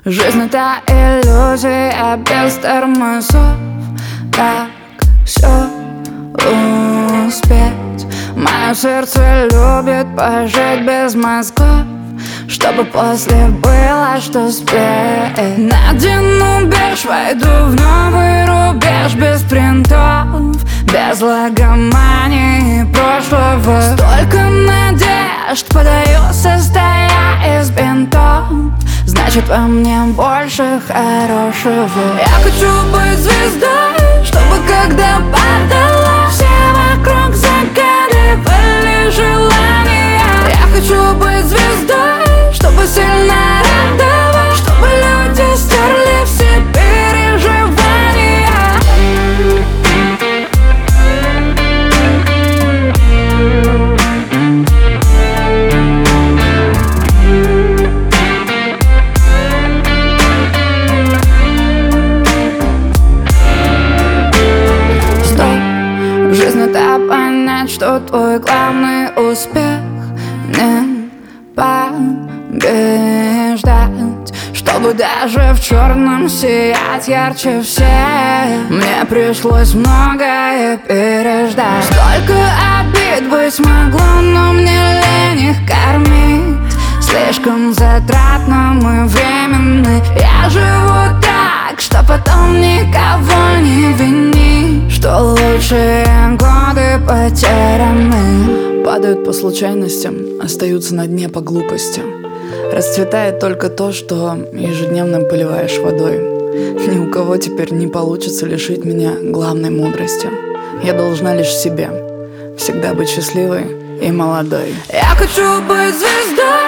Жизнь — это иллюзия без тормозов. Как все успеть? Мое сердце любит пожить без мозгов, чтобы после было что спеть. Надену беж, войду в новый рубеж, без принтов, без логомании прошлого. Столько надежд подаю, состоя из бинтов. Значит, во мне больше хорошего. Я хочу быть звездой, чтобы когда падала, все вокруг загадывали желания. Я хочу быть звездой, чтобы сильно радовать, чтобы люди стерли все переживания. Жизнь — это понять, что твой главный успех не побеждать, чтобы даже в черном сиять ярче всех. Мне пришлось многое переждать. Столько обид быть могло, но мне лень их кормить. Слишком затратно мы временны. Я живу так, что потом никого не вини, что лучшие годы потеряны. Падают по случайностям, остаются на дне по глупости. Расцветает только то, что ежедневно поливаешь водой. Ни у кого теперь не получится лишить меня главной мудрости. Я должна лишь себе всегда быть счастливой и молодой. Я хочу быть звездой,